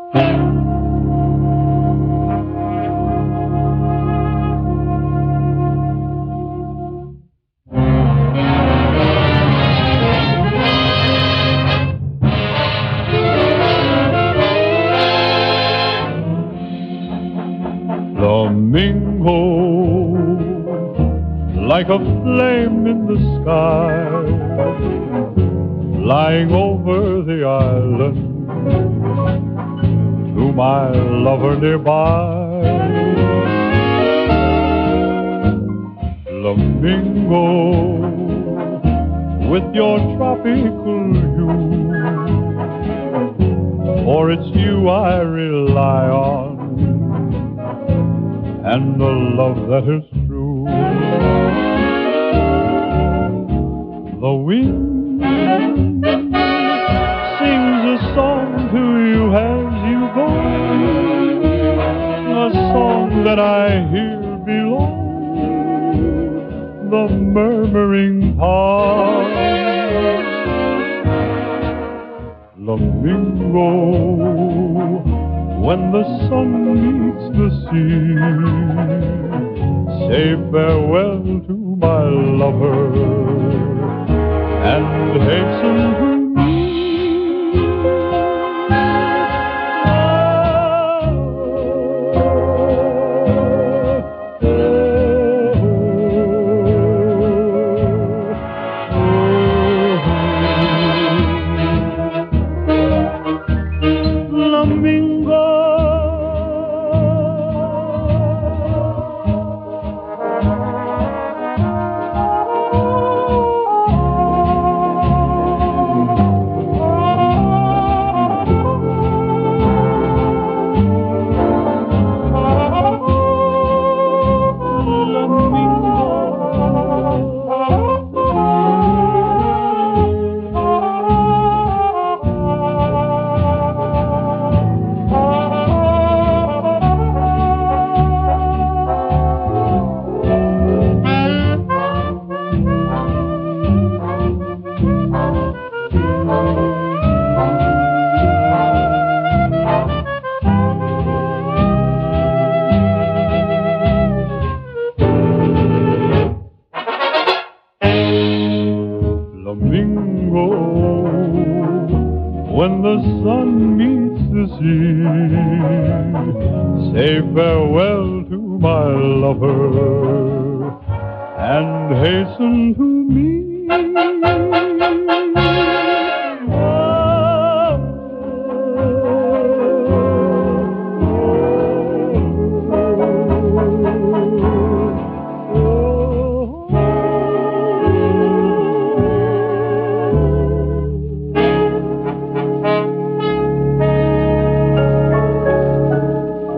Flamingo, like a flame in the sky, flying over the island to my lover nearby. Flamingo, with your tropical hue, for it's you I rely on, and the love that is true. The wind sings a song to you as you go, a song that I hear below the murmuring pond. Flamingo, when the sun meets the sea, say farewell to my lover and hasten to me. Flamingo, Flamingo, when the sun meets the sea, say farewell to my lover and hasten to me.